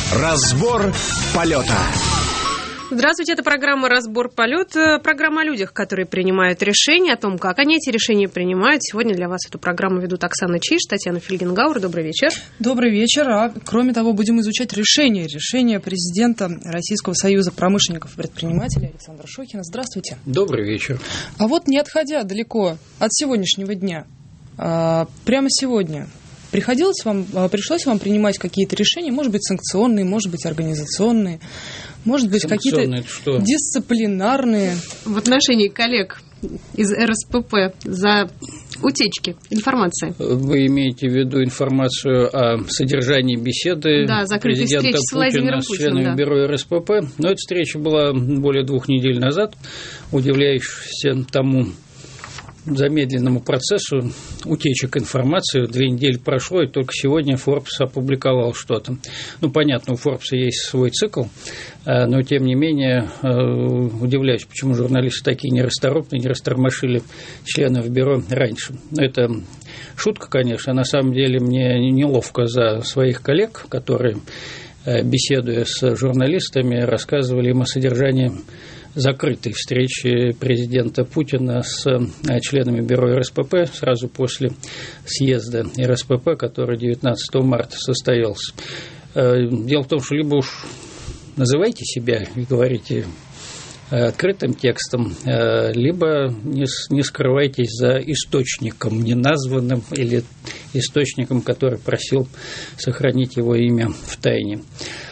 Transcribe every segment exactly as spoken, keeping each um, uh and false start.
Разбор полета. Здравствуйте, это программа «Разбор полет», программа о людях, которые принимают решения, о том, как они эти решения принимают. Сегодня для вас эту программу ведут Оксана Чиж, Татьяна Фельгенгауэр. Добрый вечер. Добрый вечер. А кроме того, будем изучать решения. Решения президента Российского союза промышленников и предпринимателей Александра Шохина. Здравствуйте. Добрый вечер. А вот не отходя далеко от сегодняшнего дня, прямо сегодня приходилось вам, пришлось вам принимать какие-то решения, может быть, санкционные, может быть, организационные, может быть, какие-то дисциплинарные. В отношении коллег из эр эс пэ пэ за утечки информации. Вы имеете в виду информацию о содержании беседы да, президента Путина с членами да. бюро эр эс пэ пэ? Но эта встреча была более двух недель назад, удивляющаяся тому замедленному процессу утечек информации. Две недели прошло, и только сегодня Forbes опубликовал что-то. Ну, понятно, у Forbes есть свой цикл, но, тем не менее, удивляюсь, почему журналисты такие нерасторопные, не растормошили членов бюро раньше. Это шутка, конечно. На самом деле, мне неловко за своих коллег, которые, беседуя с журналистами, рассказывали им о содержании закрытой встречи президента Путина с членами бюро эр эс пэ пэ сразу после съезда эр эс пэ пэ, который девятнадцатого марта состоялся. Дело в том, что либо уж называйте себя и говорите открытым текстом, либо не скрывайтесь за источником неназванным или источником, который просил сохранить его имя в тайне.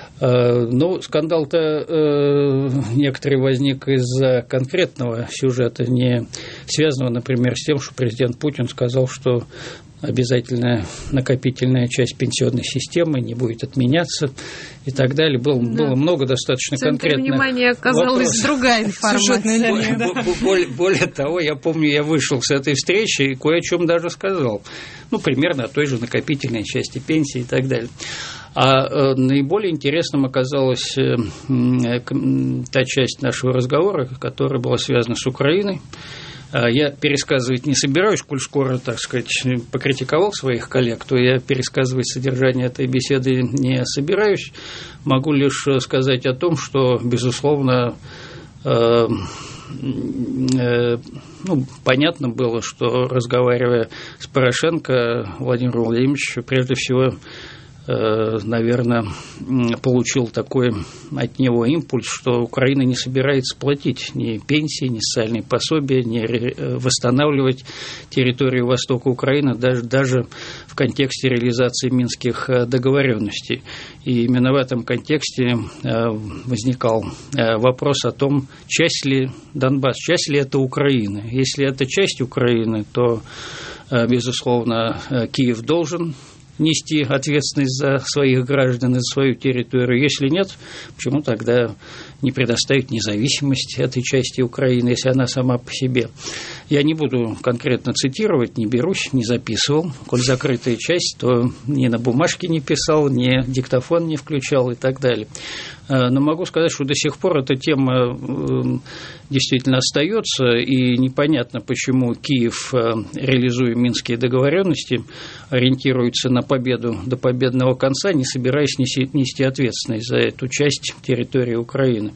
Но скандал-то э, некоторый возник из-за конкретного сюжета, не связанного, например, с тем, что президент Путин сказал, что обязательная накопительная часть пенсионной системы не будет отменяться и так далее. Было, да. было много достаточно конкретных вопросов. Внимание оказалась другая информация. Да. Более, более того, я помню, я вышел с этой встречи и кое о чем даже сказал. Ну, примерно о той же накопительной части пенсии и так далее. А наиболее интересным оказалась та часть нашего разговора, которая была связана с Украиной. Я пересказывать не собираюсь, коль скоро, так сказать, покритиковал своих коллег, то я пересказывать содержание этой беседы не собираюсь. Могу лишь сказать о том, что, безусловно, ну, понятно было, что, разговаривая с Порошенко, Владимир Владимирович, прежде всего, наверное, получил такой от него импульс, что Украина не собирается платить ни пенсии, ни социальные пособия, ни восстанавливать территорию востока Украины, даже, даже в контексте реализации минских договоренностей. И именно в этом контексте возникал вопрос о том, часть ли Донбасс, часть ли это Украины. Если это часть Украины, то, безусловно, Киев должен нести ответственность за своих граждан и за свою территорию. Если нет, почему тогда не предоставить независимость этой части Украины, если она сама по себе? Я не буду конкретно цитировать, не берусь, не записывал. Коль закрытая часть, то ни на бумажке не писал, ни диктофон не включал и так далее. Но могу сказать, что до сих пор эта тема действительно остается, и непонятно, почему Киев, реализуя минские договоренности, ориентируется на победу до победного конца, не собираясь нести ответственность за эту часть территории Украины.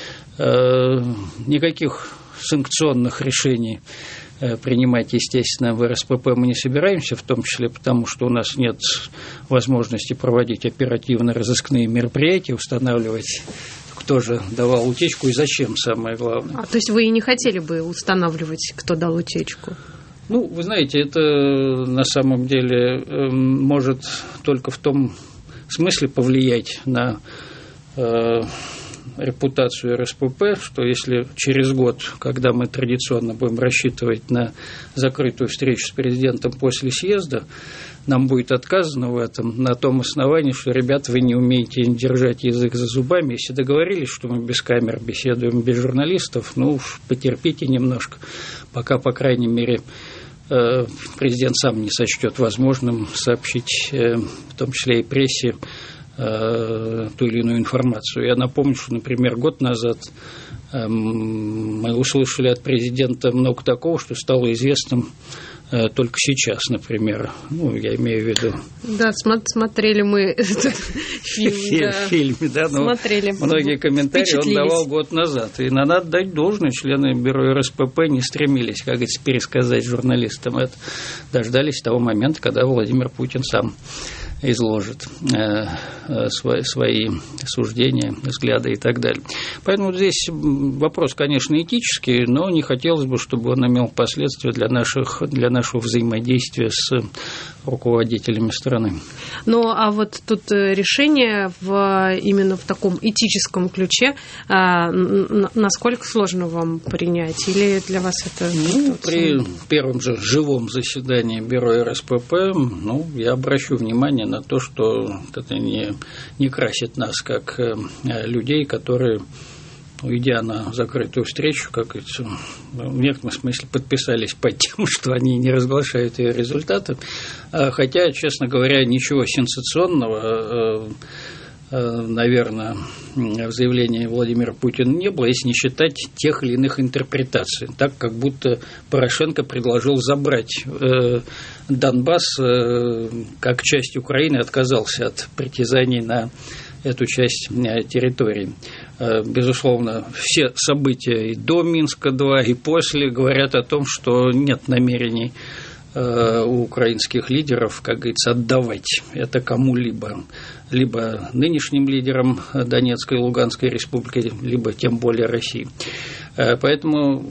Никаких санкционных решений принимать, естественно, в эр эс пэ пэ мы не собираемся, в том числе потому, что у нас нет возможности проводить оперативно-розыскные мероприятия, устанавливать, кто же давал утечку и зачем, самое главное. А, то есть вы и не хотели бы устанавливать, кто дал утечку? Ну, вы знаете, это на самом деле может только в том смысле повлиять на э, репутацию эр эс пэ пэ, что если через год, когда мы традиционно будем рассчитывать на закрытую встречу с президентом после съезда, нам будет отказано в этом на том основании, что, ребята, вы не умеете держать язык за зубами. Если договорились, что мы без камер беседуем, без журналистов, ну, потерпите немножко, пока, по крайней мере, президент сам не сочтет возможным сообщить, в том числе и прессе, ту или иную информацию. Я напомню, что, например, год назад мы услышали от президента много такого, что стало известным только сейчас, например. Ну, я имею в виду... Да, смотрели мы этот фильм. Фильм, да. Смотрели. Многие комментарии он давал год назад. И надо отдать должное, члены бюро эр эс пэ пэ не стремились, как говорится, пересказать журналистам это. Дождались того момента, когда Владимир Путин сам изложит э, э, свои, свои суждения, взгляды и так далее. Поэтому здесь вопрос, конечно, этический, но не хотелось бы, чтобы он имел последствия для, наших, для нашего взаимодействия с руководителями страны. Ну, а вот тут решение в, именно в таком этическом ключе, а, насколько сложно вам принять? Или для вас это... Ну, при первом же живом заседании бюро эр эс пэ пэ, ну, я обращу внимание на то, что это не, не красит нас как людей, которые, уйдя на закрытую встречу, как говорится, в некотором смысле подписались под тем, что они не разглашают ее результаты. Хотя, честно говоря, ничего сенсационного, наверное, в заявлении Владимира Путина не было, если не считать тех или иных интерпретаций. Так, как будто Порошенко предложил забрать Донбасс как часть Украины, отказался от притязаний на эту часть территории. Безусловно, все события и до Минска-два, и после говорят о том, что нет намерений у украинских лидеров, как говорится, отдавать это кому-либо, либо нынешним лидерам Донецкой и Луганской республики, либо тем более России. Поэтому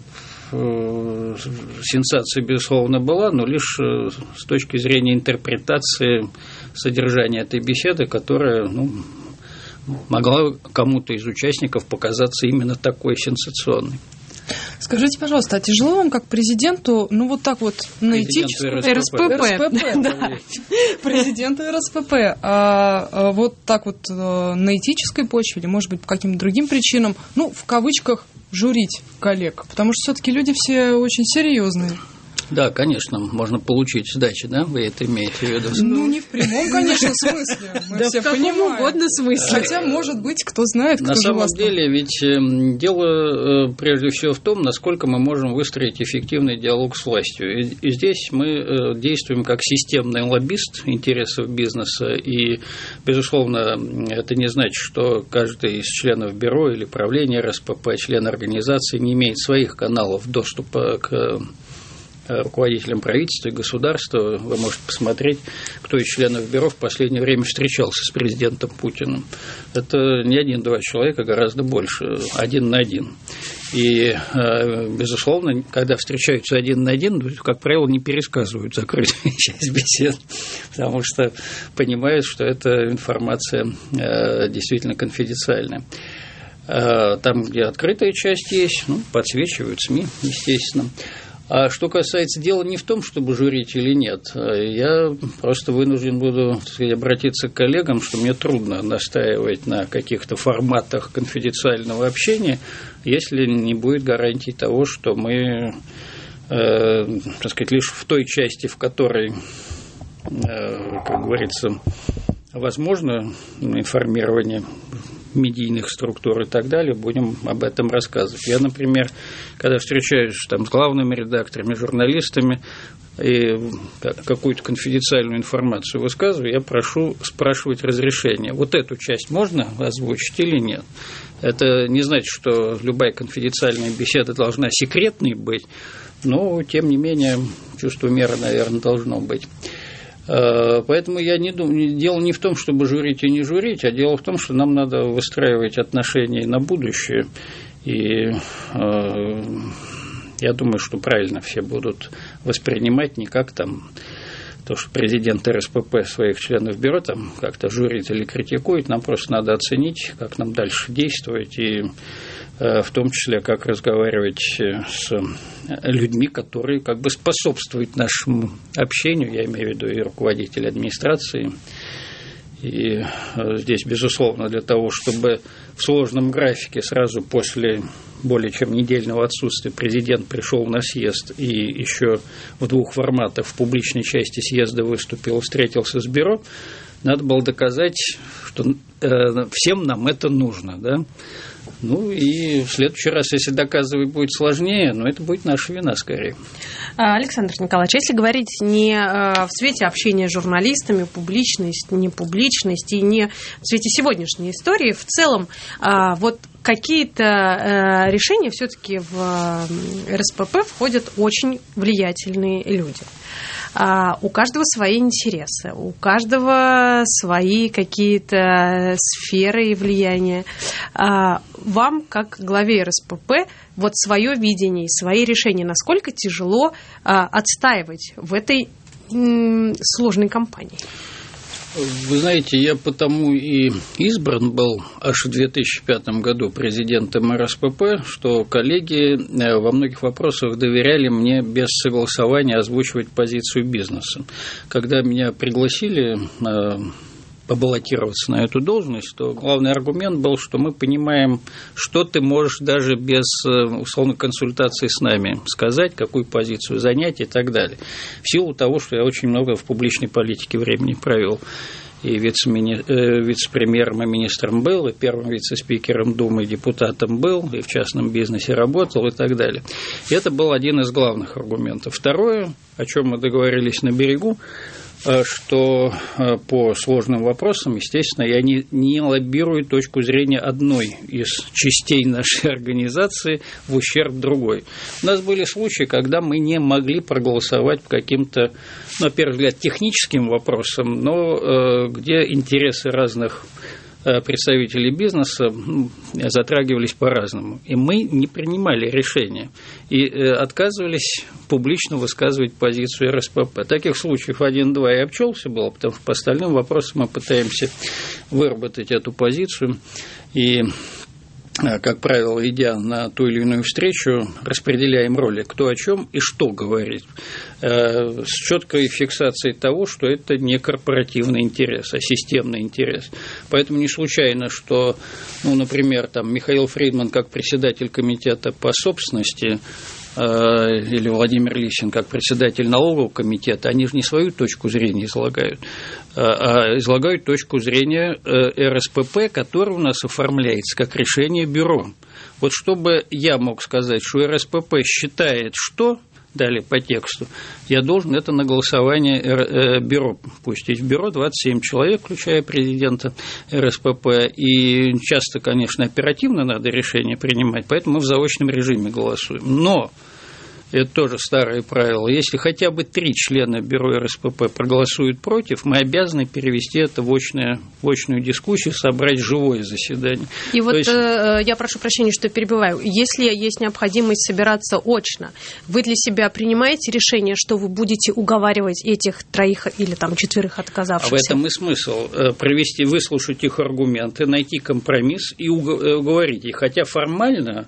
сенсация, безусловно, была, но лишь с точки зрения интерпретации содержания этой беседы, которая, ну, могла кому-то из участников показаться именно такой сенсационной. Скажите, пожалуйста, а тяжело вам как президенту, ну вот так вот на этическую... эр эс пэ пэ. Да. Президенту эр эс пэ пэ. А вот так вот на этической почве или, может быть, по каким-то другим причинам, ну, в кавычках, журить коллег? Потому что все-таки люди все очень серьезные. Да, конечно, можно получить сдачи, да? Вы это имеете в виду? Ну, не в прямом, конечно, смысле. Мы да все в каком понимаем. угодно смысле. Хотя, может быть, кто знает, кто На же самом вас деле, ведь дело прежде всего в том, насколько мы можем выстроить эффективный диалог с властью. И, и здесь мы действуем как системный лоббист интересов бизнеса. И, безусловно, это не значит, что каждый из членов бюро или правления эр эс пэ пэ, член организации, не имеет своих каналов доступа к руководителям правительства и государства. Вы можете посмотреть, кто из членов бюро в последнее время встречался с президентом Путиным. Это не один-два человека, гораздо больше, один на один. И, безусловно, когда встречаются один на один, как правило, не пересказывают закрытую часть бесед, потому что понимают, что эта информация действительно конфиденциальная. Там, где открытая часть есть, ну, подсвечивают СМИ, естественно. А что касается дела не в том, чтобы журить или нет, я просто вынужден буду, так сказать, обратиться к коллегам, что мне трудно настаивать на каких-то форматах конфиденциального общения, если не будет гарантии того, что мы, э, так сказать, лишь в той части, в которой, э, как говорится, возможно информирование медийных структур и так далее, будем об этом рассказывать. Я, например, когда встречаюсь там с главными редакторами, журналистами и какую-то конфиденциальную информацию высказываю, я прошу спрашивать разрешение. Вот эту часть можно озвучить или нет? Это не значит, что любая конфиденциальная беседа должна секретной быть, но, тем не менее, чувство меры, наверное, должно быть. Поэтому я не думаю, дело не в том, чтобы журить и не журить, а дело в том, что нам надо выстраивать отношения на будущее. И э, я думаю, что правильно все будут воспринимать не как там то, что президент эр эс пэ пэ своих членов бюро там как-то журит или критикует. Нам просто надо оценить, как нам дальше действовать, и э, в том числе, как разговаривать с людьми, которые как бы способствуют нашему общению, я имею в виду и руководителей администрации. И здесь, безусловно, для того, чтобы в сложном графике сразу после более чем недельного отсутствия президент пришел на съезд и еще в двух форматах в публичной части съезда выступил, встретился с бюро, надо было доказать, что всем нам это нужно, да? Ну и в следующий раз, если доказывать будет сложнее, ну это будет наша вина скорее. Александр Николаевич, если говорить не в свете общения с журналистами, публичность, не публичность, и не в свете сегодняшней истории, в целом, вот какие-то решения все-таки в РСПП входят очень влиятельные люди. У каждого свои интересы, у каждого свои какие-то сферы и влияния. Вам, как главе РСПП, вот свое видение и свои решения, насколько тяжело отстаивать в этой сложной кампании? Вы знаете, я потому и избран был аж в две тысячи пятом году президентом РСПП, что коллеги во многих вопросах доверяли мне без согласования озвучивать позицию бизнеса. Когда меня пригласили побаллотироваться на эту должность, то главный аргумент был, что мы понимаем, что ты можешь даже без условной консультации с нами сказать, какую позицию занять и так далее. В силу того, что я очень много в публичной политике времени провел. И вице-премьером и министром был, и первым вице-спикером Думы и депутатом был, и в частном бизнесе работал, и так далее. И это был один из главных аргументов. Второе, о чем мы договорились на берегу, что по сложным вопросам, естественно, я не, не лоббирую точку зрения одной из частей нашей организации в ущерб другой. У нас были случаи, когда мы не могли проголосовать по каким-то, ну, на первый взгляд, техническим вопросам, но э, где интересы разных представителей бизнеса затрагивались по-разному. И мы не принимали решения и отказывались публично высказывать позицию РСПП. Таких случаев один-два и обчелся было, потому что по остальным вопросам мы пытаемся выработать эту позицию. И, как правило, идя на ту или иную встречу, распределяем роли, кто о чем и что говорит, с четкой фиксацией того, что это не корпоративный интерес, а системный интерес. Поэтому не случайно, что, ну, например, там, Михаил Фридман, как председатель комитета по собственности, или Владимир Лисин, как председатель налогового комитета, они же не свою точку зрения излагают, а излагают точку зрения РСПП, которая у нас оформляется как решение бюро. Вот чтобы я мог сказать, что РСПП считает, что, далее по тексту, я должен это на голосование бюро пустить. В бюро двадцать семь человек, включая президента РСПП, и часто, конечно, оперативно надо решение принимать, поэтому мы в заочном режиме голосуем. Но это тоже старое правило. Если хотя бы три члена бюро РСПП проголосуют против, мы обязаны перевести это в очную, в очную дискуссию, собрать живое заседание. И То вот есть... э, я прошу прощения, что перебиваю. Если есть необходимость собираться очно, вы для себя принимаете решение, что вы будете уговаривать этих троих или там четверых отказавшихся? А в этом и смысл. Провести, выслушать их аргументы, найти компромисс и уговорить их. Хотя формально,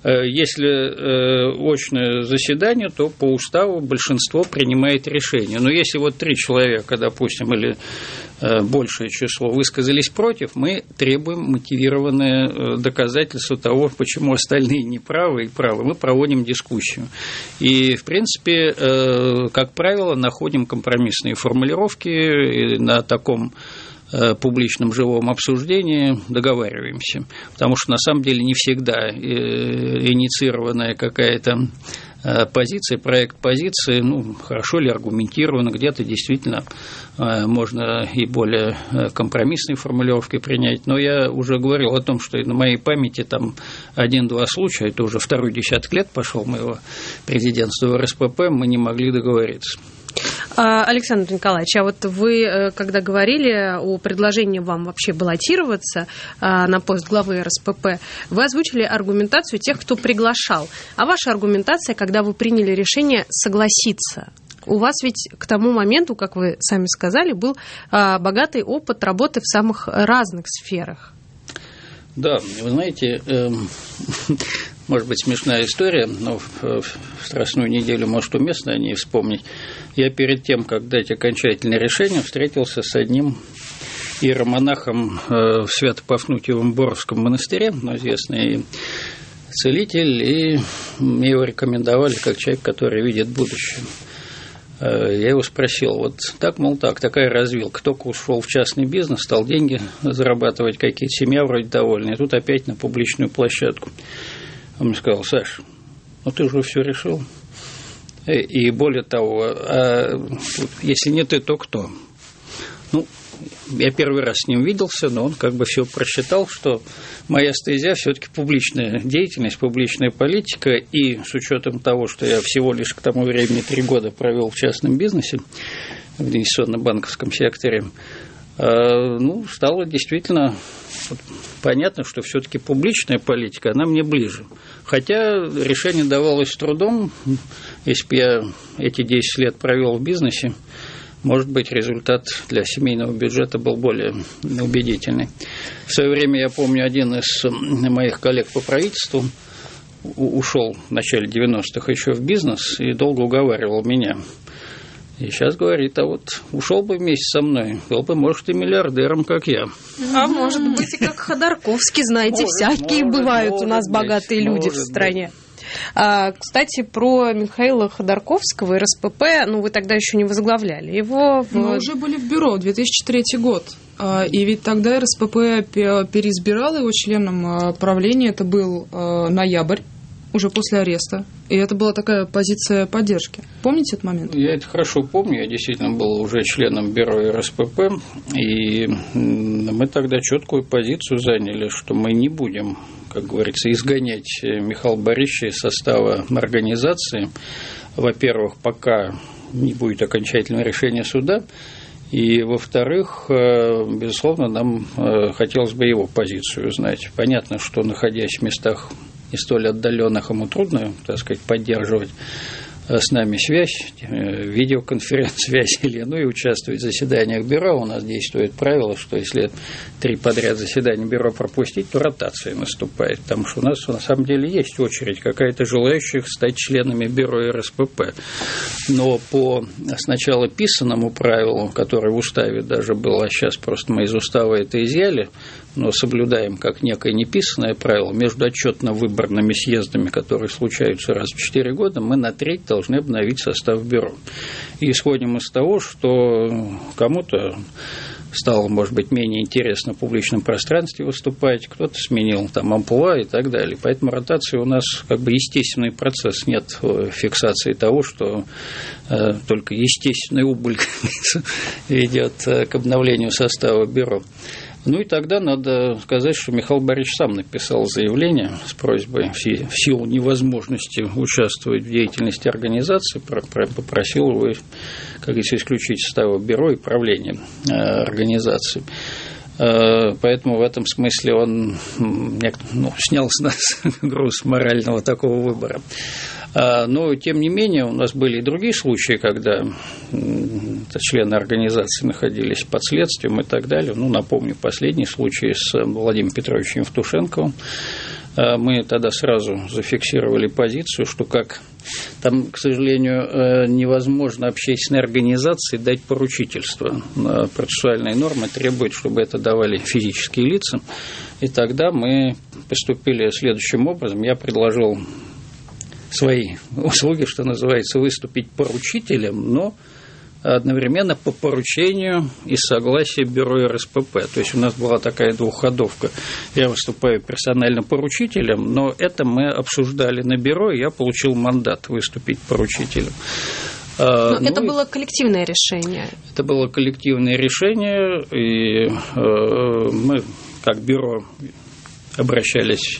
если очное заседание, то по уставу большинство принимает решение. Но если вот три человека, допустим, или большее число высказались против, мы требуем мотивированное доказательство того, почему остальные неправы и правы. Мы проводим дискуссию. И, в принципе, как правило, находим компромиссные формулировки и на таком публичном живом обсуждении договариваемся, потому что на самом деле не всегда инициированная какая-то позиция, проект позиции, ну, хорошо ли аргументирована, где-то действительно можно и более компромиссной формулировкой принять, но я уже говорил о том, что на моей памяти там один-два случая, это уже второй десяток лет пошел моего президентства в РСПП, мы не могли договориться. Александр Николаевич, а вот вы, когда говорили о предложении вам вообще баллотироваться на пост главы РСПП, вы озвучили аргументацию тех, кто приглашал. А ваша аргументация, когда вы приняли решение согласиться? У вас ведь к тому моменту, как вы сами сказали, был богатый опыт работы в самых разных сферах. Да, вы знаете, э, может быть, смешная история, но в, в Страстную неделю, может, уместно о ней вспомнить. Я перед тем, как дать окончательное решение, встретился с одним иеромонахом э, в Свято-Пафнутьевом Боровском монастыре, ну, известный целитель, и мне его рекомендовали как человек, который видит будущее. Я его спросил, вот так, мол, так, такая развилка, только ушел в частный бизнес, стал деньги зарабатывать какие-то, семья вроде довольная, и тут опять на публичную площадку. Он мне сказал: Саш, ну ты же все решил. И более того, а если не ты, то кто? Ну, я первый раз с ним виделся, но он как бы все просчитал, что моя стезя все-таки публичная деятельность, публичная политика, и с учетом того, что я всего лишь к тому времени три года провел в частном бизнесе, в инвестиционно-банковском секторе, ну, стало действительно понятно, что все-таки публичная политика, она мне ближе. Хотя решение давалось с трудом. Если бы я эти десять лет провел в бизнесе, может быть, результат для семейного бюджета был более убедительный. В свое время, я помню, один из моих коллег по правительству ушел в начале девяностых еще в бизнес и долго уговаривал меня. И сейчас говорит: а вот ушел бы вместе со мной, был бы, может, и миллиардером, как я. А может быть, и как Ходорковский, знаете, может, всякие может, бывают может, у нас богатые быть, люди в стране. Быть. А, кстати, про Михаила Ходорковского и эр эс пэ пэ, ну, вы тогда еще не возглавляли его. В... Мы уже были в бюро, две тысячи третий год. И ведь тогда эр эс пэ пэ переизбирал его членом правления, это был ноябрь, уже после ареста. И это была такая позиция поддержки. Помните этот момент? Я это хорошо помню. Я действительно был уже членом бюро эр эс пэ пэ. И мы тогда четкую позицию заняли, что мы не будем, как говорится, изгонять Михаила Борисовича из состава организации. Во-первых, пока не будет окончательного решения суда. И, во-вторых, безусловно, нам хотелось бы его позицию узнать. Понятно, что, находясь в местах не столь отдаленных, ему трудно, так сказать, поддерживать с нами связь, видеоконференц-связь или, ну, и участвовать в заседаниях бюро. У нас действует правило, что если три подряд заседания бюро пропустить, то ротация наступает, потому что у нас на самом деле есть очередь какая-то желающих стать членами бюро эр эс пэ пэ. Но по сначала писанному правилу, которое в уставе даже было, а сейчас просто мы из устава это изъяли, но соблюдаем как некое неписанное правило, между отчетно-выборными съездами, которые случаются раз в четыре года, мы на треть должны обновить состав бюро. И исходим из того, что кому-то стало, может быть, менее интересно в публичном пространстве выступать, кто-то сменил там амплуа и так далее. Поэтому ротация у нас как бы естественный процесс, нет фиксации того, что э, только естественный убыль ведет к обновлению состава бюро. Ну и тогда надо сказать, что Михаил Борисович сам написал заявление с просьбой в силу невозможности участвовать в деятельности организации, попросил его, как говорится, исключить состава бюро и правления организации. Поэтому в этом смысле он ну, снял с нас груз морального такого выбора. Но, тем не менее, у нас были и другие случаи, когда члены организации находились под следствием и так далее. Ну, напомню, последний случай с Владимиром Петровичем Евтушенковым. Мы тогда сразу зафиксировали позицию, что как там, к сожалению, невозможно общественной организации дать поручительство. Процессуальные нормы требуют, чтобы это давали физические лица. И тогда мы поступили следующим образом. Я предложил свои услуги, что называется, выступить поручителем, но одновременно по поручению и согласия бюро эр эс пэ пэ. То есть у нас была такая двухходовка. Я выступаю персонально поручителем, но это мы обсуждали на бюро, и я получил мандат выступить поручителем. Но ну, это было коллективное решение. Это было коллективное решение, и э, мы, как бюро, обращались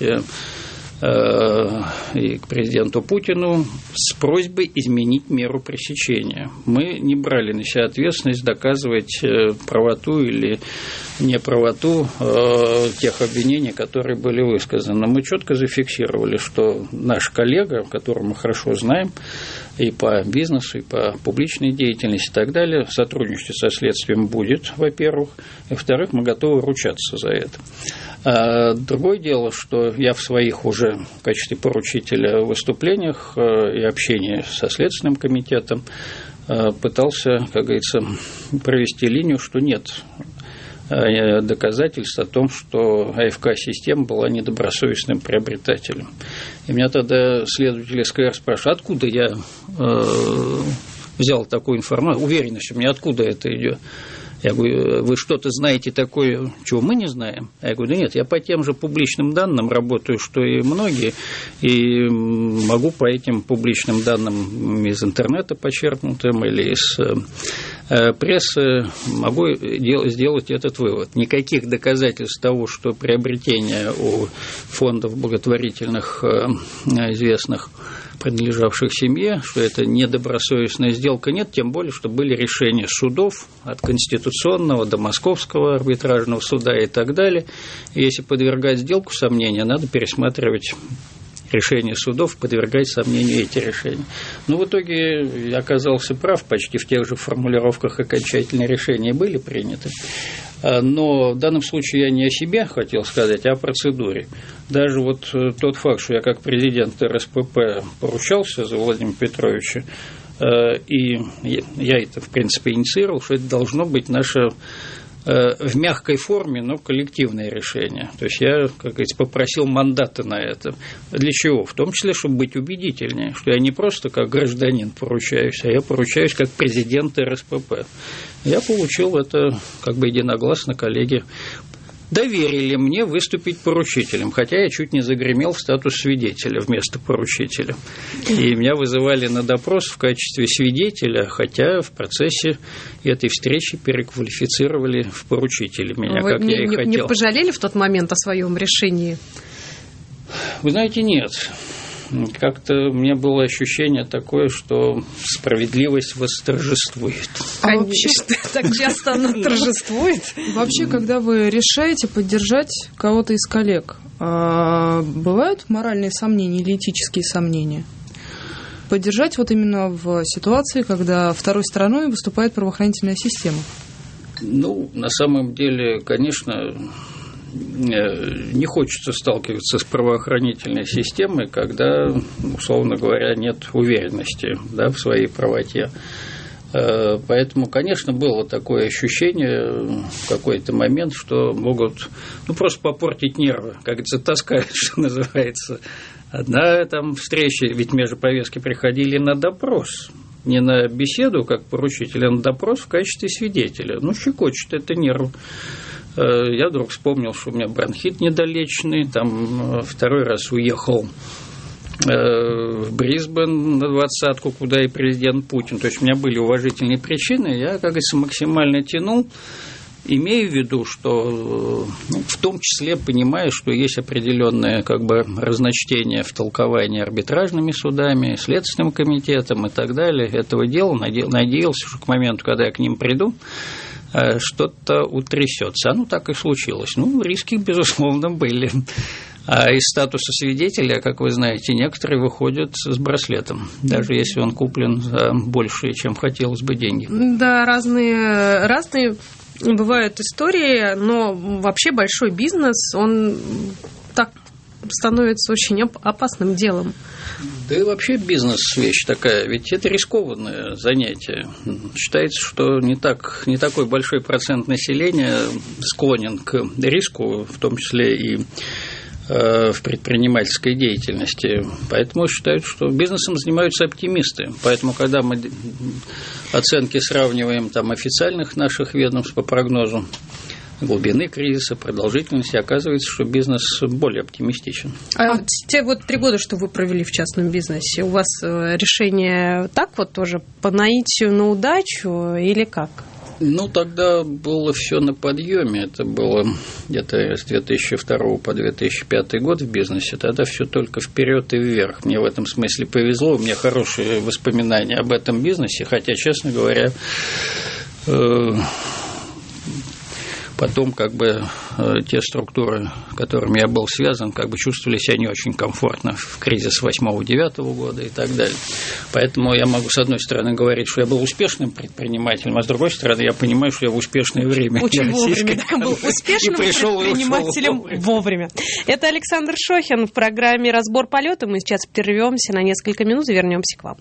и к президенту Путину с просьбой изменить меру пресечения. Мы не брали на себя ответственность доказывать правоту или неправоту тех обвинений, которые были высказаны. Мы четко зафиксировали, что наш коллега, которого мы хорошо знаем, и по бизнесу, и по публичной деятельности и так далее, в сотрудничестве со следствием будет, во-первых, и, во-вторых, мы готовы ручаться за это. А другое дело, что я в своих уже в качестве поручителя выступлениях и общении со Следственным комитетом пытался, как говорится, провести линию, что нет доказательств о том, что а эф ка-система была недобросовестным приобретателем. И меня тогда следователи СКР спрашивают, откуда я э, взял такую информацию, уверенность у меня, откуда это идет. Я говорю, вы что-то знаете такое, чего мы не знаем? Я говорю, да нет, я по тем же публичным данным работаю, что и многие, и могу по этим публичным данным из интернета почерпнутым или из прессы, могу сделать этот вывод. Никаких доказательств того, что приобретение у фондов благотворительных известных, принадлежавших семье, что это недобросовестная сделка, нет, тем более, что были решения судов от Конституционного до Московского арбитражного суда и так далее. И если подвергать сделку сомнению, надо пересматривать решения судов, подвергать сомнению эти решения. Но в итоге я оказался прав, почти в тех же формулировках окончательные решения были приняты. Но в данном случае я не о себе хотел сказать, а о процедуре. Даже вот тот факт, что я как президент эр эс пэ пэ поручался за Владимира Петровича, и я это, в принципе, инициировал, что это должно быть наше в мягкой форме, но коллективное решение. То есть я, как говорится, попросил мандата на это. Для чего? В том числе, чтобы быть убедительнее, что я не просто как гражданин поручаюсь, а я поручаюсь как президент эр эс пэ пэ. Я получил это как бы единогласно, коллеги доверили мне выступить поручителем, хотя я чуть не загремел в статус свидетеля вместо поручителя. И меня вызывали на допрос в качестве свидетеля, хотя в процессе этой встречи переквалифицировали в поручителя меня, Вы как не, я и не, хотел. Не пожалели в тот момент о своем решении? Вы знаете, нет. Как-то у меня было ощущение такое, что справедливость восторжествует. А вообще, так часто она торжествует? Вообще, когда вы решаете поддержать кого-то из коллег, бывают моральные сомнения или этические сомнения? Поддержать вот именно в ситуации, когда второй стороной выступает правоохранительная система? Ну, на самом деле, конечно, не хочется сталкиваться с правоохранительной системой, когда, условно говоря, нет уверенности, да, в своей правоте. Поэтому, конечно, было такое ощущение в какой-то момент, что могут ну, просто попортить нервы, как это таскают, что называется. Одна там встреча, ведь мне же повестки приходили на допрос, не на беседу как поручитель, а на допрос в качестве свидетеля. Ну, щекочет это нерв. Я вдруг вспомнил, что у меня бронхит недолеченный, там второй раз уехал в Брисбен на двадцатку, куда и президент Путин. То есть у меня были уважительные причины, я, как говорится, максимально тянул, имея в виду, что ну, в том числе понимая, что есть определенное как бы разночтение в толковании арбитражными судами, Следственным комитетом и так далее этого дела. Надеялся, что к моменту, когда я к ним приду, что-то утрясется. Ну, так и случилось. Ну, риски, безусловно, были. А из статуса свидетеля, как вы знаете, некоторые выходят с браслетом, даже если он куплен за большие, чем хотелось бы, деньги. Да, разные, разные бывают истории, но вообще большой бизнес, он так становится очень опасным делом. Да и вообще бизнес вещь такая, ведь это рискованное занятие. Считается, что не, так, не такой большой процент населения склонен к риску, в том числе и э, в предпринимательской деятельности. Поэтому считают, что бизнесом занимаются оптимисты. Поэтому, когда мы оценки сравниваем там, официальных наших ведомств по прогнозу глубины кризиса, продолжительности, оказывается, что бизнес более оптимистичен. А те вот три года, что вы провели в частном бизнесе, у вас решение так вот тоже по наитию на удачу или как? Ну, тогда было все на подъеме. Это было где-то с две тысячи второго по две тысячи пятый год в бизнесе. Тогда все только вперед и вверх. Мне в этом смысле повезло. У меня хорошие воспоминания об этом бизнесе, хотя, честно говоря, э- потом как бы те структуры, с которыми я был связан, как бы чувствовали себя не очень комфортно в кризис восьмого-девятого года и так далее. Поэтому я могу, с одной стороны, говорить, что я был успешным предпринимателем, а с другой стороны, я понимаю, что я в успешное время. Очень вовремя, да, был успешным предпринимателем вовремя. Это Александр Шохин в программе «Разбор полета». Мы сейчас прервемся на несколько минут и вернемся к вам.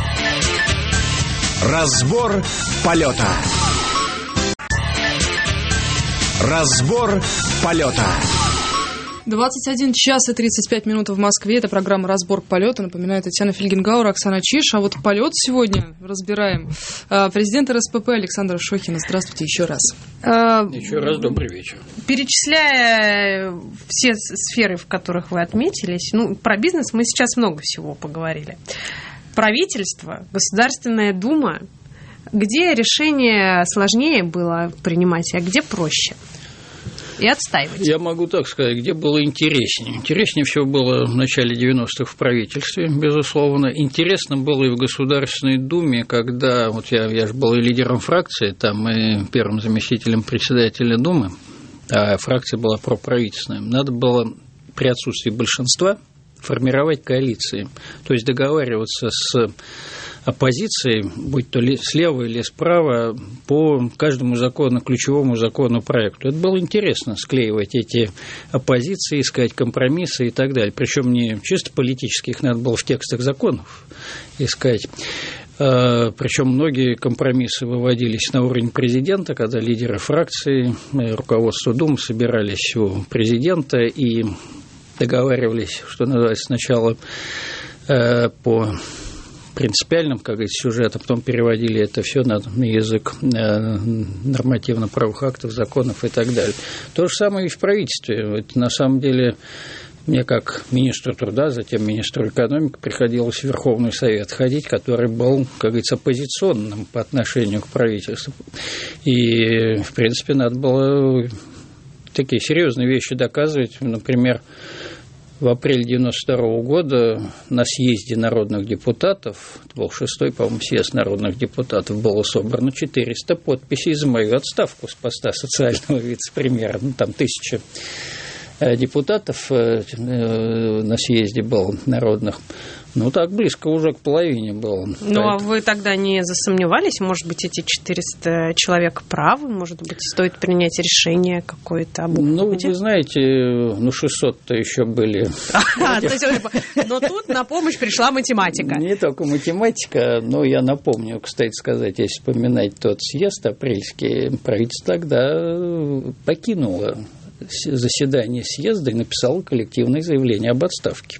Разбор полета. Разбор полета. двадцать один час и тридцать пять минут в Москве. Это программа «Разбор полета». Напоминаю, Татьяна Фельгенгауэр, Оксана Чиж. А вот полет сегодня разбираем. Президент эр эс пэ пэ Александра Шохина. Здравствуйте еще раз. Еще раз добрый вечер. Перечисляя все сферы, в которых вы отметились, ну, про бизнес мы сейчас много всего поговорили. Правительство, Государственная Дума. Где решение сложнее было принимать, а где проще? И отстаивать. Я могу так сказать, где было интереснее. Интереснее всего было в начале девяностых в правительстве, безусловно. Интересно было и в Государственной Думе, когда вот я, я же был и лидером фракции, там и первым заместителем председателя Думы, а фракция была проправительственная. Надо было при отсутствии большинства формировать коалиции, то есть договариваться с оппозицией, будь то слева или справа, по каждому закону, ключевому законопроекту. Это было интересно, склеивать эти оппозиции, искать компромиссы и так далее. Причем не чисто политических, надо было в текстах законов искать. Причем многие компромиссы выводились на уровень президента, когда лидеры фракции, руководство Думы собирались у президента и договаривались, что называется, сначала по принципиальным, как говорится, сюжетам, потом переводили это все на язык нормативно-правовых актов, законов и так далее. То же самое и в правительстве. Это на самом деле мне как министру труда, затем министру экономики приходилось в Верховный Совет ходить, который был, как говорится, оппозиционным по отношению к правительству. И, в принципе, надо было такие серьезные вещи доказывать. Например, в апреле девяносто второго года на съезде народных депутатов, это был шестой, по-моему, съезд народных депутатов, было собрано четыреста подписей за мою отставку с поста социального вице-премьера. Ну, там тысяча депутатов на съезде было народных. Ну, так близко уже к половине было. Ну, поэтому... а вы тогда не засомневались? Может быть, эти четыреста человек правы? Может быть, стоит принять решение какое-то об уходе? Ну, вы знаете, ну, шестьсот-то еще были. Но тут на помощь пришла математика. Не только математика, но я напомню, кстати сказать, если вспоминать тот съезд апрельский, правительство тогда покинуло заседание съезда и написало коллективное заявление об отставке.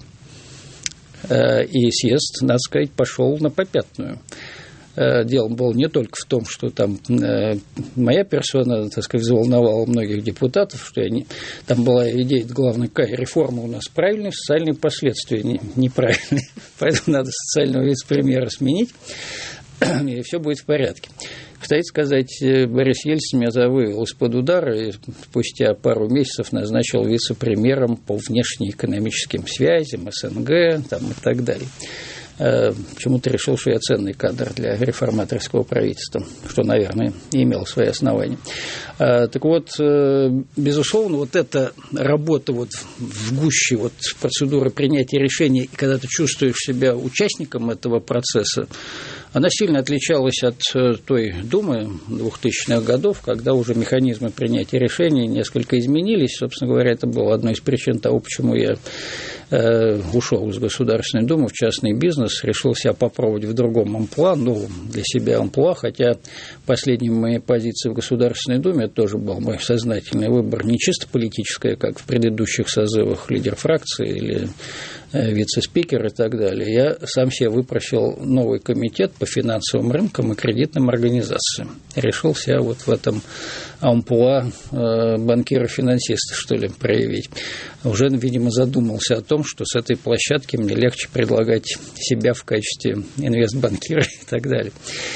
И съезд, надо сказать, пошел на попятную. Дело было не только в том, что там моя персона, так сказать, заволновала многих депутатов, что они, там была идея, главная, какая реформа у нас правильная, социальные последствия неправильные, поэтому надо социального вице-премьера сменить, и все будет в порядке. Кстати сказать, Борис Ельцин меня вывел из-под удара и спустя пару месяцев назначил вице-премьером по внешнеэкономическим связям, эс эн гэ там, и так далее. Почему-то решил, что я ценный кадр для реформаторского правительства, что, наверное, имело свои основания. Так вот, безусловно, вот эта работа вот в гуще вот процедуры принятия решений, и когда ты чувствуешь себя участником этого процесса, она сильно отличалась от той Думы двухтысячных годов, когда уже механизмы принятия решений несколько изменились. Собственно говоря, это было одной из причин того, почему я э, ушел из Государственной Думы в частный бизнес, решил себя попробовать в другом амплуа, ну, для себя амплуа, хотя последней моей позиции в Государственной Думе это тоже был мой сознательный выбор, не чисто политическое, как в предыдущих созывах лидер фракции или вице-спикер и так далее. Я сам себе выпросил новый комитет по финансовым рынкам и кредитным организациям. Решил себя вот в этом амплуа банкира-финансиста, что ли, проявить. Уже, видимо, задумался о том, что с этой площадки мне легче предлагать себя в качестве инвестбанкира и так далее.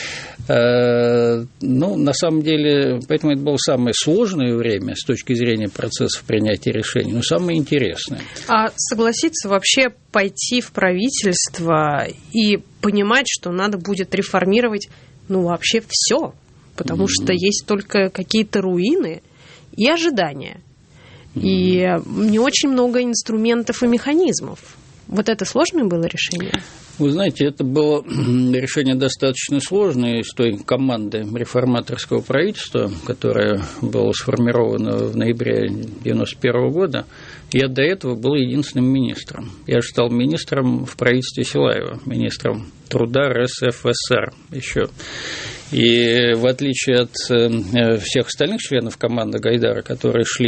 Ну, на самом деле, поэтому это было самое сложное время с точки зрения процессов принятия решений, но самое интересное. А согласиться вообще пойти в правительство и понимать, что надо будет реформировать, ну, вообще все, потому mm-hmm. что есть только какие-то руины и ожидания, mm-hmm. и не очень много инструментов и механизмов. Вот это сложное было решение? Вы знаете, это было решение достаточно сложное из той команды реформаторского правительства, которая была сформирована в ноябре девяносто первого года. Я до этого был единственным министром. Я же стал министром в правительстве Силаева, министром труда эр эс эф эс эр еще. И в отличие от всех остальных членов команды Гайдара, которые шли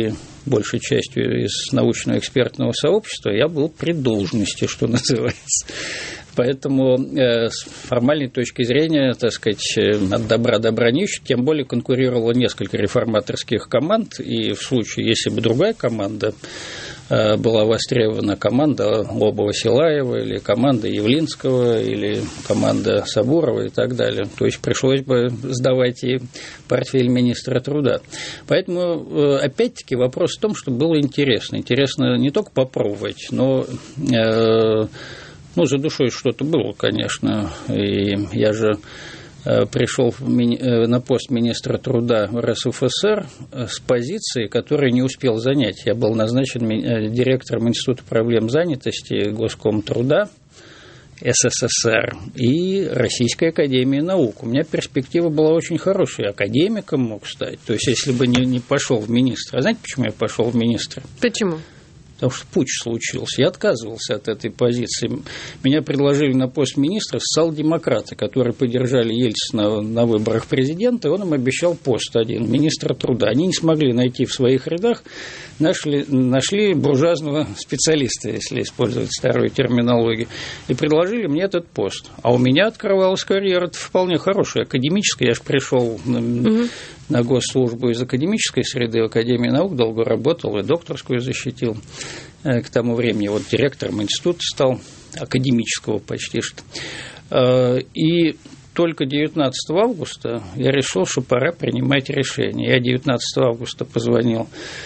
большей частью из научного экспертного сообщества, я был при должности, что называется. Поэтому э, с формальной точки зрения, так сказать, от добра добра не ищут, тем более конкурировало несколько реформаторских команд, и в случае, если бы другая команда э, была востребована, команда Лобова-Силаева или команда Явлинского или команда Сабурова и так далее, то есть пришлось бы сдавать и портфель министра труда. Поэтому, э, опять-таки, вопрос в том, что было интересно. Интересно не только попробовать, но... Э, Ну, за душой что-то было, конечно, и я же пришел на пост министра труда в эр эс эф эс эр с позиции, которую не успел занять. Я был назначен директором Института проблем занятости Госкомтруда эс эс эс эр и Российской академии наук. У меня перспектива была очень хорошая, академиком мог стать. То есть, если бы не, не пошел в министры. А знаете, почему я пошел в министры? Почему? Потому что путч случился. Я отказывался от этой позиции. Меня предложили на пост министра социал-демократы, которые поддержали Ельцина на выборах президента, и он им обещал пост один, министра труда. Они не смогли найти в своих рядах, нашли, нашли буржуазного специалиста, если использовать старую терминологию, и предложили мне этот пост. А у меня открывалась карьера вполне хорошая, академическая. Я же пришел угу. на госслужбу из академической среды, в Академии наук долго работал и докторскую защитил. К тому времени вот директором института стал, академического почти что. И только девятнадцатого августа я решил, что пора принимать решение. Я девятнадцатого августа позвонил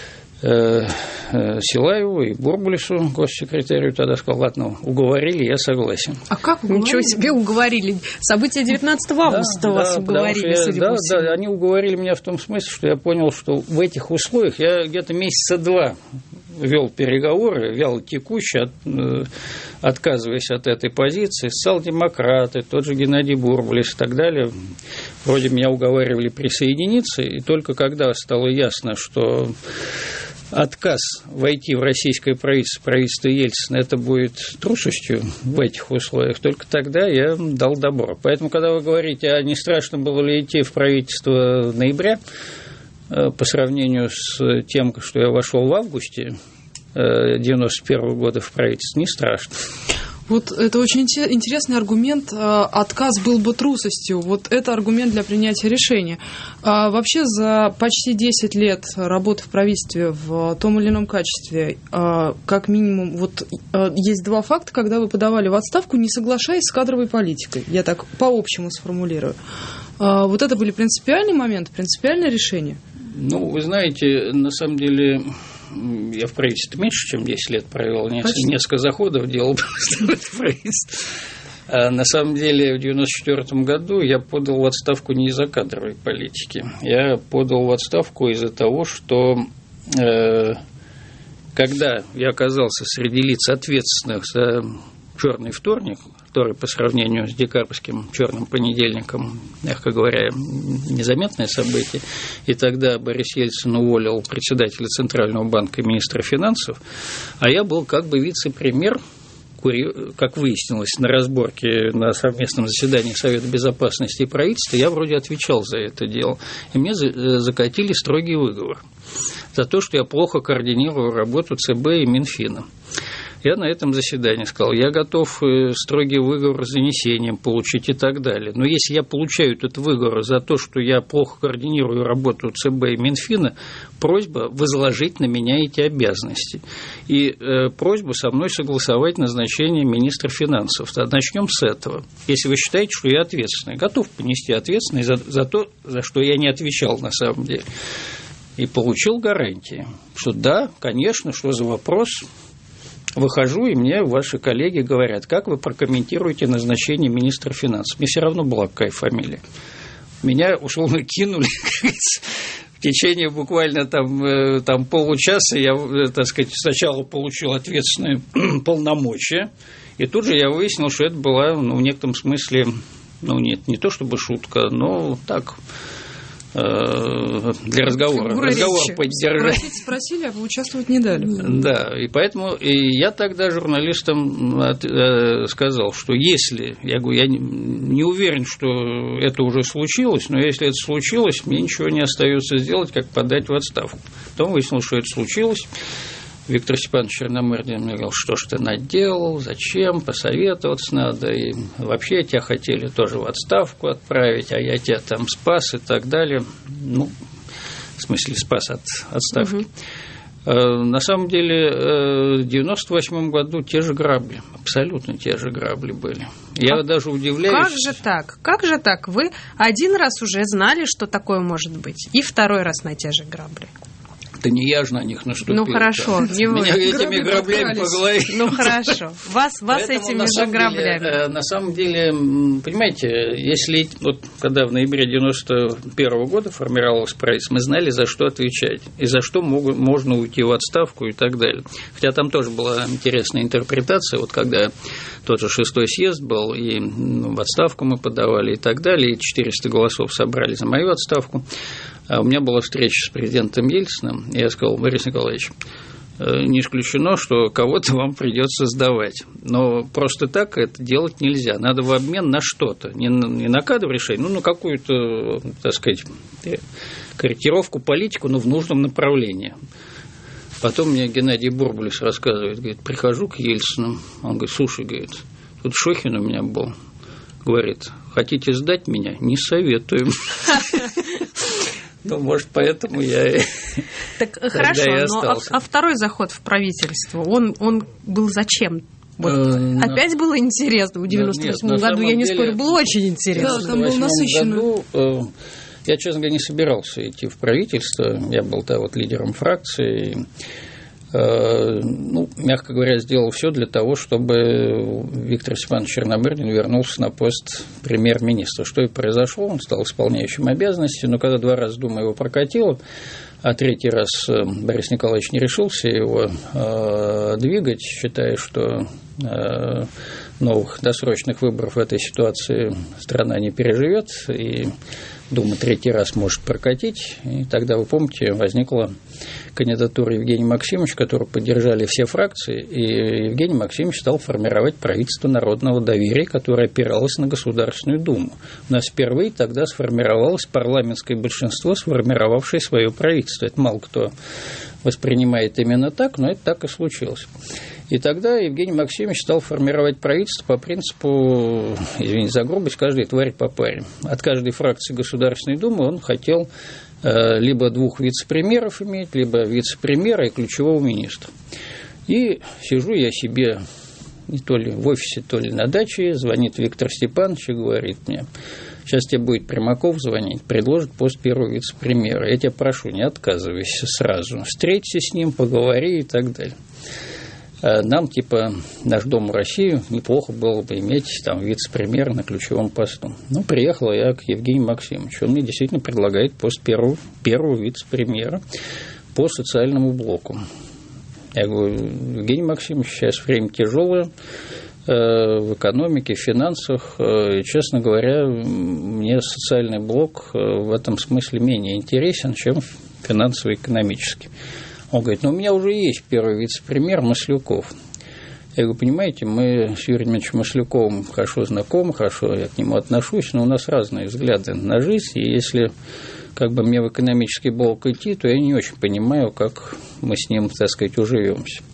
Силаеву и Бурбулису, госсекретарю, тогда сказал, ладно, уговорили, я согласен. А как уговорили? Ничего себе уговорили. События девятнадцатого августа да, вас да, уговорили, я, судя да, по всему. Да, они уговорили меня в том смысле, что я понял, что в этих условиях я где-то месяца два вел переговоры, вяло текуще, от, отказываясь от этой позиции, социал-демократы, тот же Геннадий Бурбулис и так далее, вроде меня уговаривали присоединиться, и только когда стало ясно, что отказ войти в российское правительство, правительство Ельцина, это будет трусостью в этих условиях, только тогда я дал добро. Поэтому, когда вы говорите, а не страшно было ли идти в правительство ноября, по сравнению с тем, что я вошел в августе девяносто первого года в правительство, не страшно. Вот это очень интересный аргумент. Отказ был бы трусостью. Вот это аргумент для принятия решения. А вообще за почти десять лет работы в правительстве в том или ином качестве, как минимум, вот есть два факта, когда вы подавали в отставку, не соглашаясь с кадровой политикой. Я так по-общему сформулирую. Вот это были принципиальные моменты, принципиальное решение? Ну, вы знаете, на самом деле... Я в правительстве меньше, чем десять лет провел, несколько, несколько заходов делал в правительстве. А на самом деле в девяносто четвёртом году я подал в отставку не из-за кадровой политики. Я подал в отставку из-за того, что э, когда я оказался среди лиц, ответственных за черный вторник, который по сравнению с декабрьским черным понедельником, мягко говоря, незаметное событие, и тогда Борис Ельцин уволил председателя Центрального банка и министра финансов, а я был как бы вице-премьер, как выяснилось на разборке на совместном заседании Совета безопасности и правительства, я вроде отвечал за это дело, и мне закатили строгий выговор за то, что я плохо координирую работу ЦБ и Минфина. Я на этом заседании сказал, я готов строгий выговор с занесением получить и так далее. Но если я получаю этот выговор за то, что я плохо координирую работу ЦБ и Минфина, просьба возложить на меня эти обязанности. И э, просьба со мной согласовать назначение министра финансов. Начнем с этого. Если вы считаете, что я ответственный, готов понести ответственность за, за то, за что я не отвечал на самом деле. И получил гарантии, что да, конечно, что за вопрос. Выхожу, и мне ваши коллеги говорят, как вы прокомментируете назначение министра финансов. Мне все равно была какая фамилия. Меня условно кинули в течение буквально там, там получаса. Я, так сказать, сначала получил ответственные полномочия, и тут же я выяснил, что это была, ну, в некотором смысле, ну, нет, не то чтобы шутка, но так, для разговора. Разговор поддержать. Спросить спросили, а вы участвовать не дали. Да, и поэтому и я тогда журналистам сказал, что если, я говорю, я не уверен, что это уже случилось, но если это случилось, мне ничего не остается сделать, как подать в отставку. Потом выяснилось, что это случилось. Виктор Степанович Черномырдин мне говорил, что ж ты наделал, зачем, посоветоваться надо, и вообще тебя хотели тоже в отставку отправить, а я тебя там спас и так далее. Ну, в смысле, спас от отставки. Угу. На самом деле, в девяносто восьмом году те же грабли, абсолютно те же грабли были. Я а даже удивляюсь. Как же так? Как же так? Вы один раз уже знали, что такое может быть, и второй раз на те же грабли. Да не я же на них наступил. Ну, хорошо. Не вы. Меня этими граблями по голове. Ну, хорошо. Вас, вас этими же граблями. Деле, на самом деле, понимаете, если вот когда в ноябре девяносто первого года формировалось правительство, мы знали, за что отвечать, и за что могут, можно уйти в отставку и так далее. Хотя там тоже была интересная интерпретация, вот когда тот же шестой съезд был, и ну, в отставку мы подавали и так далее, и четыреста голосов собрали за мою отставку. А у меня была встреча с президентом Ельциным, и я сказал: Борис Николаевич, не исключено, что кого-то вам придется сдавать, но просто так это делать нельзя, надо в обмен на что-то, не на, не на кадровое решение, ну, на какую-то, так сказать, корректировку, политику, но в нужном направлении. Потом мне Геннадий Бурбулис рассказывает, говорит, прихожу к Ельцину, он говорит, слушай, говорит, тут Шохин у меня был, говорит, хотите сдать меня? Не советую. Ну, может, поэтому я так хорошо, и но а, а второй заход в правительство, он, он был зачем? Вот, э, опять было интересно. В девяносто восьмом году, я не деле, спорю, было очень интересно. Да, там был насыщенно. Году, э, я, честно говоря, не собирался идти в правительство. Я был да, вот, лидером фракции. Ну, мягко говоря, сделал все для того, чтобы Виктор Степанович Черномырдин вернулся на пост премьер-министра. Что и произошло, он стал исполняющим обязанности, но когда два раза Дума его прокатила, а третий раз Борис Николаевич не решился его э, двигать, считая, что э, новых досрочных выборов в этой ситуации страна не переживет, и Дума третий раз может прокатить, и тогда, вы помните, возникла кандидатура Евгения Максимовича, которую поддержали все фракции, и Евгений Максимович стал формировать правительство народного доверия, которое опиралось на Государственную Думу. У нас впервые тогда сформировалось парламентское большинство, сформировавшее свое правительство. Это мало кто воспринимает именно так, но это так и случилось. И тогда Евгений Максимович стал формировать правительство по принципу, извините за грубость, каждой тварь по паре. От каждой фракции Государственной Думы он хотел э, либо двух вице-премьеров иметь, либо вице-премьера и ключевого министра. И сижу я себе не то ли в офисе, то ли на даче, звонит Виктор Степанович и говорит мне: сейчас тебе будет Примаков звонить, предложит пост первого вице-премьера. Я тебя прошу, не отказывайся сразу, встреться с ним, поговори и так далее. Нам, типа, наш Дом России неплохо было бы иметь там вице-премьера на ключевом посту. Ну, приехал я к Евгению Максимовичу. Он мне действительно предлагает пост первого, первого вице-премьера по социальному блоку. Я говорю: Евгений Максимович, сейчас время тяжелое в экономике, в финансах. И, честно говоря, мне социальный блок в этом смысле менее интересен, чем финансово-экономический. Он говорит: ну, у меня уже есть первый вице-премьер Маслюков. Я говорю: понимаете, мы с Юрием Ильичем Маслюковым хорошо знакомы, хорошо я к нему отношусь, но у нас разные взгляды на жизнь, и если как бы мне в экономический блок идти, то я не очень понимаю, как мы с ним, так сказать, уживемся.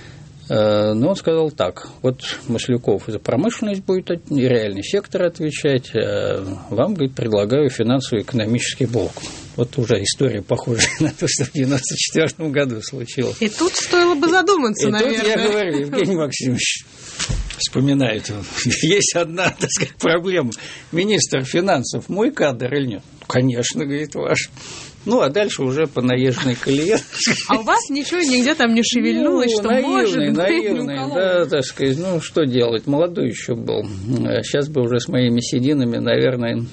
Но он сказал так: вот Маслюков за промышленность будет, реальный сектор отвечать, а вам, говорит, предлагаю финансово-экономический блок. Вот уже история похожа на то, что в девяносто четвёртом году случилось. И тут стоило бы задуматься, и наверное. И тут я говорю: Евгений Максимович вспоминает, есть одна, так сказать, проблема. Министр финансов мой кадр или нет? Конечно, говорит, ваш. Ну, а дальше уже по наезжной колее. А у вас ничего нигде там не шевельнулось, ну, что наивный, может быть? Наивный, да, так сказать, ну, что делать, молодой еще был. Сейчас бы уже с моими сединами, наверное,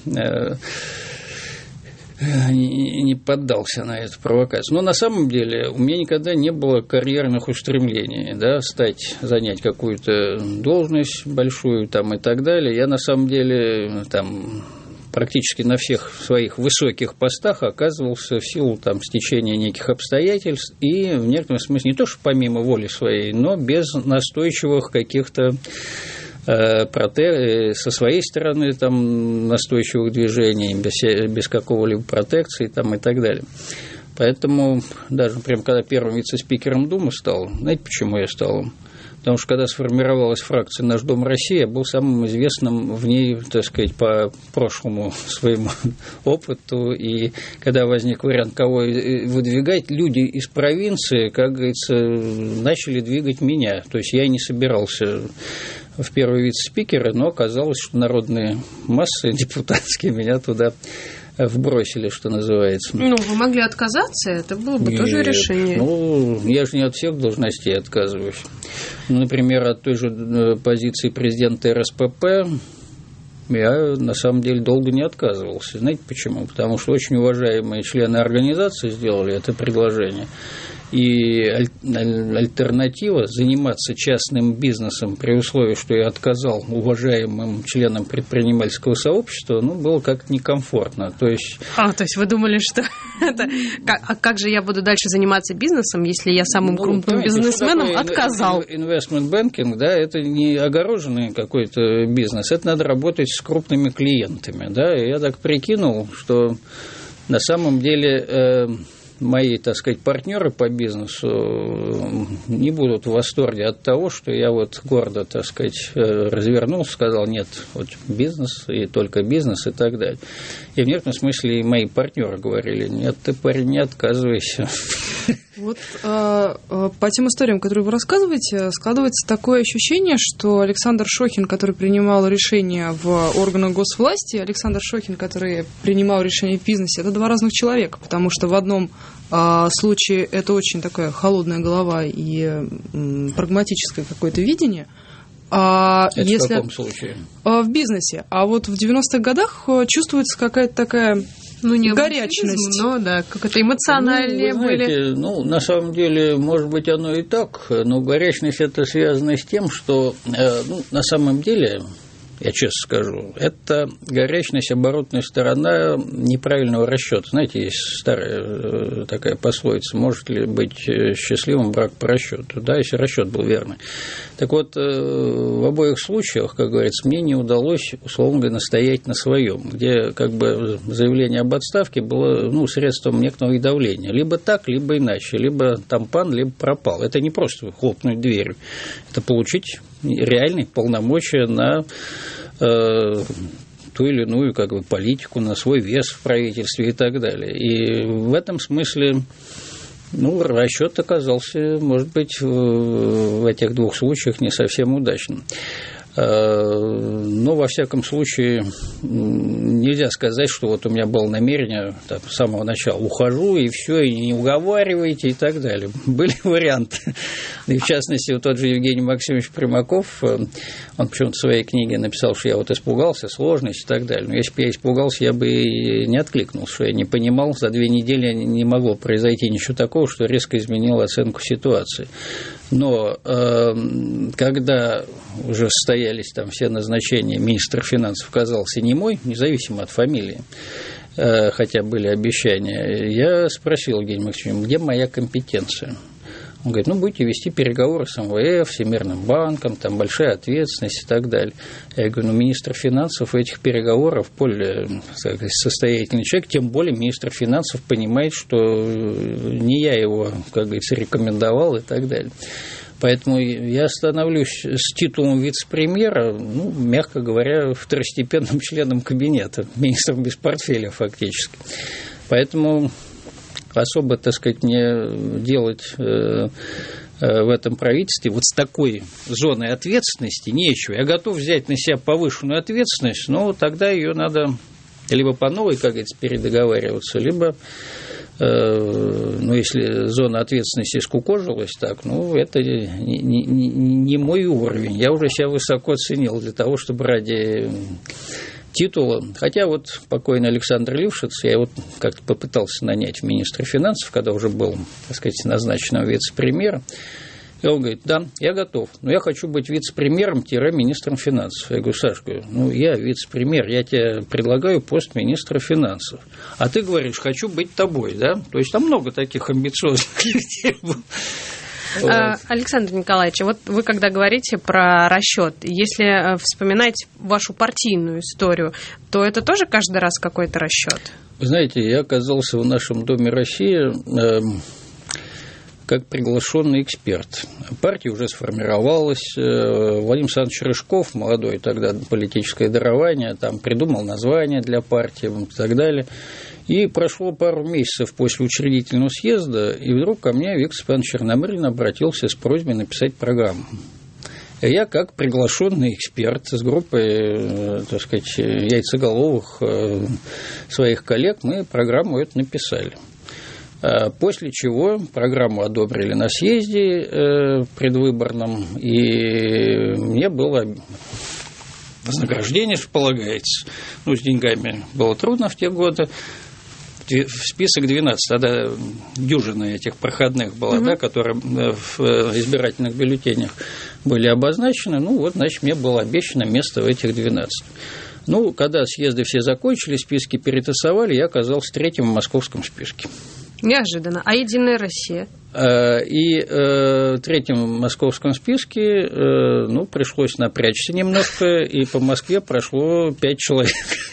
не поддался на эту провокацию. Но на самом деле у меня никогда не было карьерных устремлений, да, стать, занять какую-то должность большую там и так далее. Я на самом деле там практически на всех своих высоких постах оказывался в силу там, стечения неких обстоятельств и в некотором смысле не то, что помимо воли своей, но без настойчивых каких-то со своей стороны там, настойчивых движений, без, без какого-либо протекции там, и так далее. Поэтому даже, например, когда первым вице-спикером Думы стал, знаете, почему я стал? Потому что когда сформировалась фракция «Наш Дом России», я был самым известным в ней, так сказать, по прошлому своему опыту. И когда возник вариант, кого выдвигать, люди из провинции, как говорится, начали двигать меня. То есть я не собирался в первые вице-спикеры, но оказалось, что народные массы депутатские меня туда вбросили, что называется. Ну, вы могли отказаться, это было бы Нет, тоже решение. Ну, я же не от всех должностей отказываюсь. Ну, например, от той же позиции президента эр эс пэ пэ я, на самом деле, долго не отказывался. Знаете почему? Потому что очень уважаемые члены организации сделали это предложение. И альтернатива заниматься частным бизнесом при условии, что я отказал уважаемым членам предпринимательского сообщества, ну, было как-то некомфортно. То есть... А, то есть вы думали, что это... А как же я буду дальше заниматься бизнесом, если я самым ну, крупным бизнесменом отказал? Инвестмент бэнкинг, да, это не огороженный какой-то бизнес, это надо работать с крупными клиентами, да, и я так прикинул, что на самом деле... мои, так сказать, партнеры по бизнесу не будут в восторге от того, что я вот гордо, так сказать, развернулся, сказал, нет, вот бизнес и только бизнес и так далее. И в некотором смысле и мои партнеры говорили, нет, ты, парень, не отказывайся. Вот э, по тем историям, которые вы рассказываете, складывается такое ощущение, что Александр Шохин, который принимал решения в органах госвласти, и Александр Шохин, который принимал решения в бизнесе, это два разных человека, потому что в одном э, случае это очень такая холодная голова и э, прагматическое какое-то видение. А это если, в каком случае? Э, в бизнесе. А вот в девяностых годах чувствуется какая-то такая... Ну, не горячность. Но, да, как-то эмоциональнее ну, знаете, были. Ну, на самом деле, может быть, оно и так, но горячность это связано с тем, что, э, ну, на самом деле, я честно скажу, это горячность, оборотная сторона неправильного расчета. Знаете, есть старая такая пословица, может ли быть счастливым брак по расчету, да, если расчет был верный. Так вот, в обоих случаях, как говорится, мне не удалось, условно говоря, настоять на своем, где как бы заявление об отставке было, ну, средством некоторого давления. Либо так, либо иначе, либо там пан, либо пропал. Это не просто хлопнуть дверью, это получить реальные полномочия на э, ту или иную как бы, политику, на свой вес в правительстве и так далее. И в этом смысле ну, расчет оказался, может быть, в этих двух случаях не совсем удачным. Но, во всяком случае, нельзя сказать, что вот у меня было намерение так, с самого начала ухожу, и все, и не уговаривайте, и так далее. Были варианты. И, в частности, вот тот же Евгений Максимович Примаков, он почему-то в своей книге написал, что я вот испугался, сложность и так далее. Но если бы я испугался, я бы и не откликнулся, что я не понимал, за две недели не могло произойти ничего такого, что резко изменило оценку ситуации. Но э, когда уже состоялись там все назначения, министр финансов оказался не мой, независимо от фамилии, э, хотя были обещания, я спросил Евгения Максимовича, где моя компетенция? Он говорит, ну, будете вести переговоры с эм вэ эф, Всемирным банком, там большая ответственность и так далее. Я говорю, ну, министр финансов этих переговоров более сказать, состоятельный человек, тем более министр финансов понимает, что не я его, как говорится, рекомендовал и так далее. Поэтому я становлюсь с титулом вице-премьера, ну, мягко говоря, второстепенным членом кабинета, министром без портфеля фактически. Поэтому особо, так сказать, не делать э, э, в этом правительстве вот с такой зоной ответственности нечего. Я готов взять на себя повышенную ответственность, но тогда ее надо либо по новой, как говорится, передоговариваться, либо, э, ну, если зона ответственности скукожилась так, ну, это не, не, не, не мой уровень. Я уже себя высоко оценил для того, чтобы ради титула, хотя вот покойный Александр Лившиц, я его как-то попытался нанять в министра финансов, когда уже был, так сказать, назначенным вице-премьером, И он говорит, да, я готов, но я хочу быть вице-премьером-министром финансов. Я говорю, Сашка, ну, я вице-премьер, я тебе предлагаю пост министра финансов. А ты говоришь, хочу быть тобой, да? То есть там много таких амбициозных людей было. Вот. Александр Николаевич, вот вы когда говорите про расчет, если вспоминать вашу партийную историю, то это тоже каждый раз какой-то расчет? Вы знаете, я оказался в нашем Доме России э, как приглашенный эксперт. Партия уже сформировалась. Владимир Александрович Рыжков, молодой тогда, политическое дарование, там придумал название для партии и так далее. И прошло пару месяцев после учредительного съезда, и вдруг ко мне Виктор Степанович Черномырдин обратился с просьбой написать программу. И я, как приглашенный эксперт с группой, так сказать, яйцеголовых своих коллег, мы программу эту написали. После чего программу одобрили на съезде предвыборном, и мне было вознаграждение, что полагается. Ну, с деньгами было трудно в те годы. В список двенадцать, тогда дюжина этих проходных была, угу. да, которые в избирательных бюллетенях были обозначены. Ну, вот, значит, мне было обещано место в этих двенадцати. Ну, когда съезды все закончились, списки перетасовали, я оказался третьим в московском списке. Неожиданно. А «Единая Россия»? И э, третьим в московском списке, э, ну, пришлось напрячься немножко, и по Москве прошло пять человек.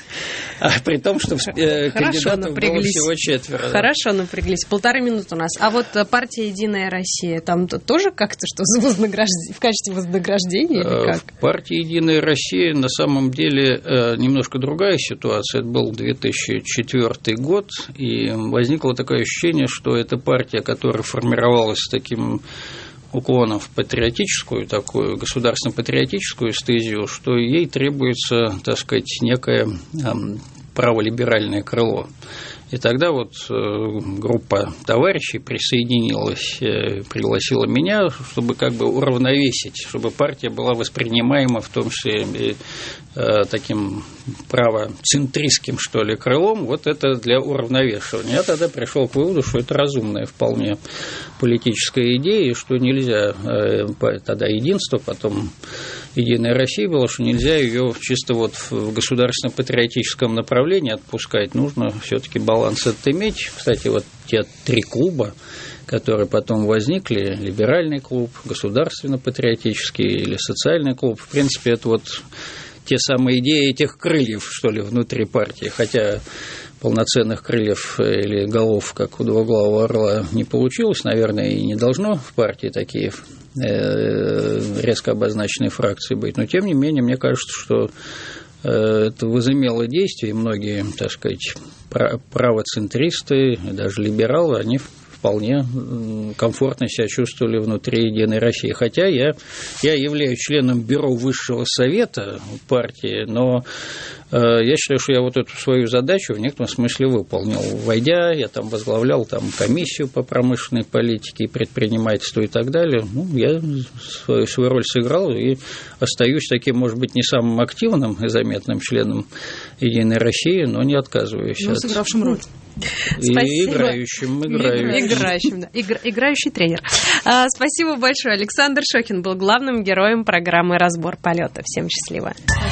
А при том, что э, кандидатов было всего четверо. Хорошо напряглись. Полторы минуты у нас. А вот партия «Единая Россия», там тоже как-то что в качестве вознаграждения или как? В партии «Единая Россия» на самом деле немножко другая ситуация. Это был две тысячи четвёртый год, и возникло такое ощущение, что эта партия, которая формировалась с таким уклоном в патриотическую, такую государственно-патриотическую стезию, что ей требуется, так сказать, некое праволиберальное крыло. И тогда вот группа товарищей присоединилась, пригласила меня, чтобы как бы уравновесить, чтобы партия была воспринимаема в том числе и таким правоцентристским, что ли, крылом. Вот это для уравновешивания. Я тогда пришел к выводу, что это разумная вполне политическая идея, и что нельзя тогда единство, потом «Единая Россия» была, что нельзя ее чисто вот в государственно-патриотическом направлении отпускать. Нужно все-таки баланс этот иметь. Кстати, вот те три клуба, которые потом возникли, либеральный клуб, государственно-патриотический или социальный клуб, в принципе, это вот те самые идеи этих крыльев, что ли, внутри партии, хотя полноценных крыльев или голов, как у двуглавого орла, не получилось, наверное, и не должно в партии такие резко обозначенные фракции быть, но тем не менее, мне кажется, что это возымело действие, и многие, так сказать, правоцентристы, даже либералы, они вполне комфортно себя чувствовали внутри «Единой России». Хотя я, я являюсь членом бюро высшего совета партии, но э, я считаю, что я вот эту свою задачу в некотором смысле выполнил. Войдя, я там возглавлял там, комиссию по промышленной политике и предпринимательству и так далее. Ну, я свою, свою роль сыграл и остаюсь таким, может быть, не самым активным и заметным членом «Единой России», но не отказываюсь. Ну, от... сыгравшим роль. И играющим, играющим. Играющим, да. Игра, играющий тренер. А, спасибо большое. Александр Шохин был главным героем программы «Разбор полета». Всем счастливо.